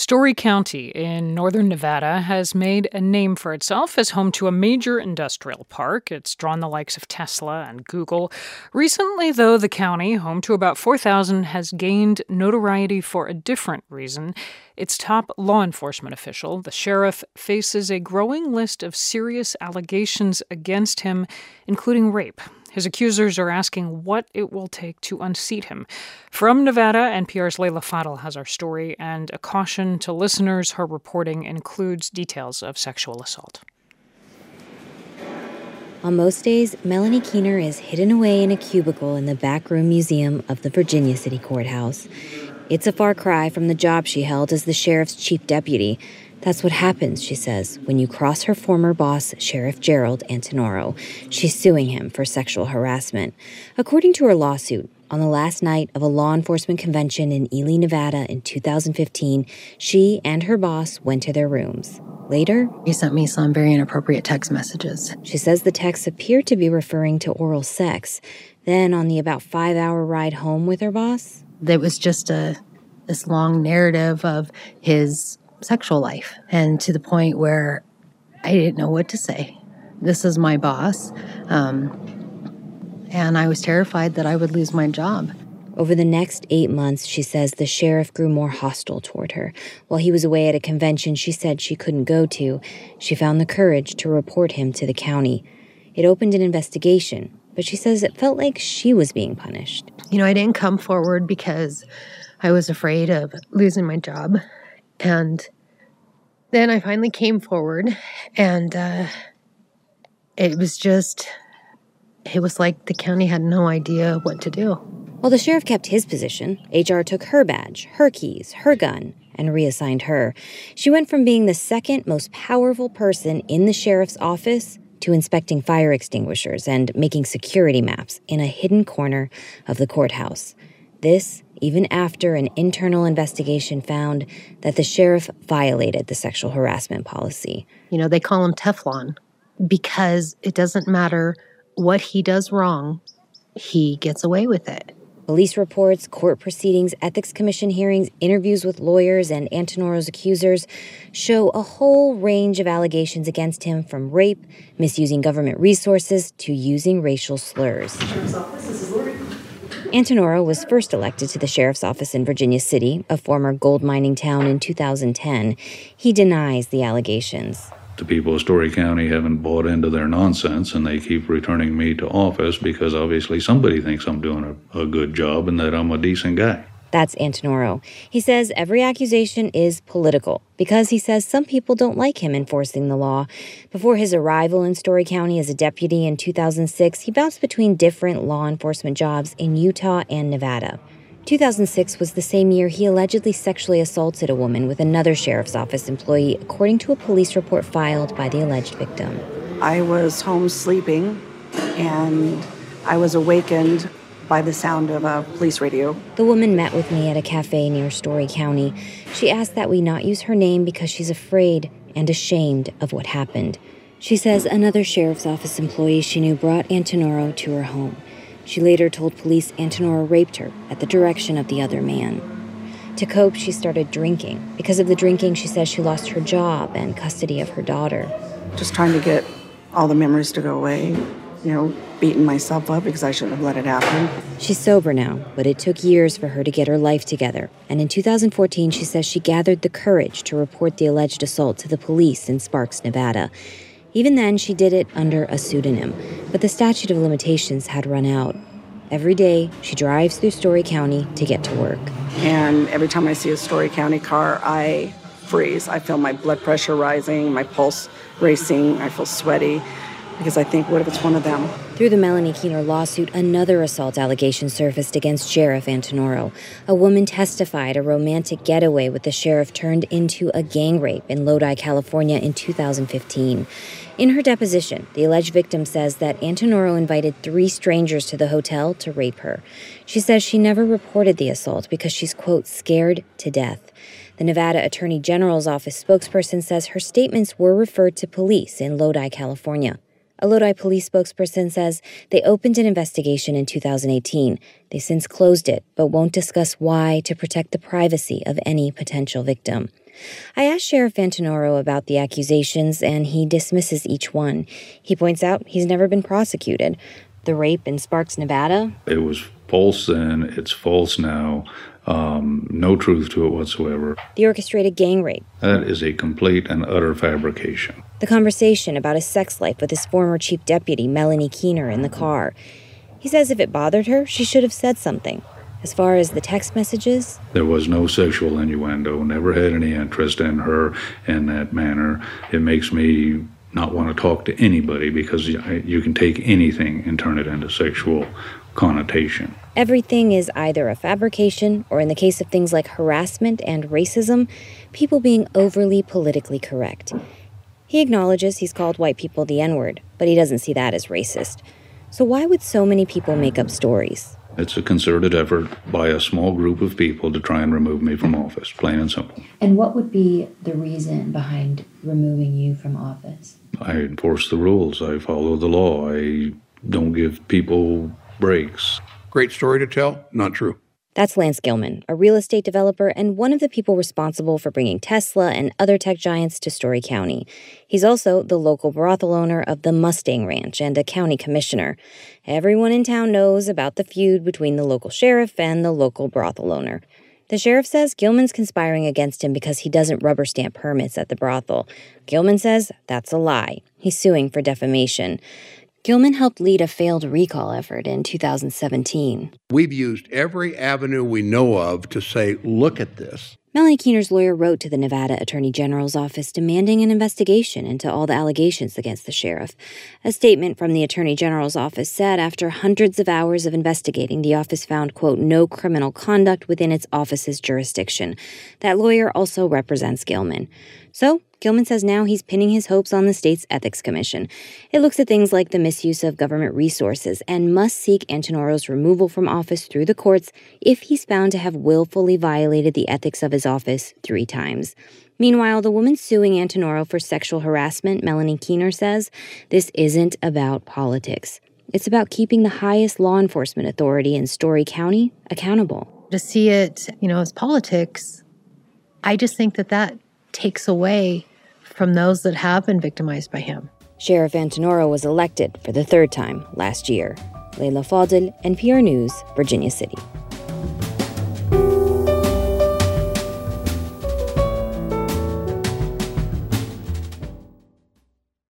Story County in northern Nevada has made a name for itself as home to a major industrial park. It's drawn the likes of Tesla and Google. Recently, though, the county, home to about 4,000, has gained notoriety for a different reason. Its top law enforcement official, the sheriff, faces a growing list of serious allegations against him, including rape. His accusers are asking what it will take to unseat him. From Nevada, NPR's Leila Fadel has our story, and a caution to listeners: her reporting includes details of sexual assault. On most days, Melanie Keener is hidden away in a cubicle in the backroom museum of the Virginia City Courthouse. It's a far cry from the job she held as the sheriff's chief deputy. That's what happens, she says, when you cross her former boss, Sheriff Gerald Antinoro. She's suing him for sexual harassment. According to her lawsuit, on the last night of a law enforcement convention in Ely, Nevada in 2015, she and her boss went to their rooms. Later, he sent me some very inappropriate text messages. She says the texts appeared to be referring to oral sex. Then, on the about 5-hour ride home with her boss, it was just this long narrative of his sexual life, and to the point where I didn't know what to say. This is my boss, and I was terrified that I would lose my job. Over the next 8 months, she says the sheriff grew more hostile toward her. While he was away at a convention she said she couldn't go to, she found the courage to report him to the county. It opened an investigation, but she says it felt like she was being punished. I didn't come forward because I was afraid of losing my job. And then I finally came forward, and it was like the county had no idea what to do. While the sheriff kept his position, HR took her badge, her keys, her gun, and reassigned her. She went from being the second most powerful person in the sheriff's office to inspecting fire extinguishers and making security maps in a hidden corner of the courthouse. This, even after an internal investigation found that the sheriff violated the sexual harassment policy. They call him Teflon because it doesn't matter what he does wrong, he gets away with it. Police reports, court proceedings, ethics commission hearings, interviews with lawyers and Antinoro's accusers show a whole range of allegations against him, from rape, misusing government resources, to using racial slurs. Antinoro was first elected to the sheriff's office in Virginia City, a former gold mining town, in 2010. He denies the allegations. The people of Story County haven't bought into their nonsense, and they keep returning me to office because obviously somebody thinks I'm doing a good job and that I'm a decent guy. That's Antinoro. He says every accusation is political because he says some people don't like him enforcing the law. Before his arrival in Story County as a deputy in 2006, he bounced between different law enforcement jobs in Utah and Nevada. 2006 was the same year he allegedly sexually assaulted a woman with another sheriff's office employee, according to a police report filed by the alleged victim. I was home sleeping, and I was awakened by the sound of a police radio. The woman met with me at a cafe near Story County. She asked that we not use her name because she's afraid and ashamed of what happened. She says another sheriff's office employee she knew brought Antinoro to her home. She later told police Antinoro raped her at the direction of the other man. To cope, she started drinking. Because of the drinking, she says she lost her job and custody of her daughter. Just trying to get all the memories to go away, beating myself up because I shouldn't have let it happen. She's sober now, but it took years for her to get her life together. And in 2014, she says she gathered the courage to report the alleged assault to the police in Sparks, Nevada. Even then, she did it under a pseudonym, but the statute of limitations had run out. Every day, she drives through Story County to get to work. And every time I see a Story County car, I freeze. I feel my blood pressure rising, my pulse racing, I feel sweaty, because I think, what if it's one of them? Through the Melanie Keener lawsuit, another assault allegation surfaced against Sheriff Antinoro. A woman testified a romantic getaway with the sheriff turned into a gang rape in Lodi, California in 2015. In her deposition, the alleged victim says that Antinoro invited 3 strangers to the hotel to rape her. She says she never reported the assault because she's, quote, scared to death. The Nevada Attorney General's office spokesperson says her statements were referred to police in Lodi, California. A Lodi police spokesperson says they opened an investigation in 2018. They've since closed it, but won't discuss why to protect the privacy of any potential victim. I asked Sheriff Antonoro about the accusations, and he dismisses each one. He points out he's never been prosecuted. The rape in Sparks, Nevada? It was false then, it's false now. No truth to it whatsoever. The orchestrated gang rape? That is a complete and utter fabrication. The conversation about his sex life with his former chief deputy, Melanie Keener, in the car. He says if it bothered her, she should have said something. As far as the text messages? There was no sexual innuendo, never had any interest in her in that manner. It makes me not want to talk to anybody because you can take anything and turn it into sexual connotation. Everything is either a fabrication or, in the case of things like harassment and racism, people being overly politically correct. He acknowledges he's called white people the N-word, but he doesn't see that as racist. So why would so many people make up stories? It's a concerted effort by a small group of people to try and remove me from office, plain and simple. And what would be the reason behind removing you from office? I enforce the rules. I follow the law. I don't give people breaks. Great story to tell? Not true. That's Lance Gilman, a real estate developer and one of the people responsible for bringing Tesla and other tech giants to Story County. He's also the local brothel owner of the Mustang Ranch and a county commissioner. Everyone in town knows about the feud between the local sheriff and the local brothel owner. The sheriff says Gilman's conspiring against him because he doesn't rubber stamp permits at the brothel. Gilman says that's a lie. He's suing for defamation. Gilman helped lead a failed recall effort in 2017. We've used every avenue we know of to say, look at this. Melanie Keener's lawyer wrote to the Nevada Attorney General's office demanding an investigation into all the allegations against the sheriff. A statement from the Attorney General's office said after hundreds of hours of investigating, the office found, quote, no criminal conduct within its office's jurisdiction. That lawyer also represents Gilman. So, Gilman says now he's pinning his hopes on the state's Ethics Commission. It looks at things like the misuse of government resources and must seek Antonoro's removal from office through the courts if he's found to have willfully violated the ethics of his office 3 times. Meanwhile, the woman suing Antonoro for sexual harassment, Melanie Keener, says this isn't about politics. It's about keeping the highest law enforcement authority in Story County accountable. To see it, as politics, I just think that takes away from those that have been victimized by him. Sheriff Antonoro was elected for the 3rd time last year. Leila Fadel, NPR News, Virginia City.